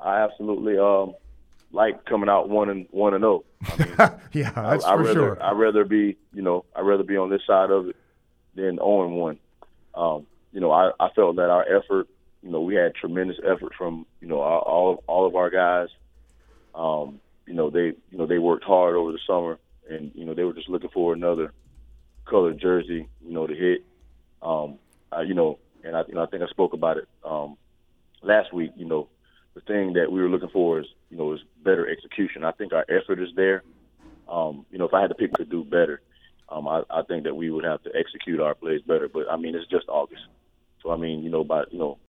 I absolutely like coming out 1-0. I mean, Yeah, that's I for rather sure. I rather be I'd rather be on this side of it than 0-1. I felt that our effort, we had tremendous effort from all of our guys. They worked hard over the summer, and they were just looking for another colored jersey, to hit. I think I spoke about it last week. The thing that we were looking for is better execution. I think our effort is there. If I had to pick to do better, I think that we would have to execute our plays better. But I mean, it's just August, so I mean, by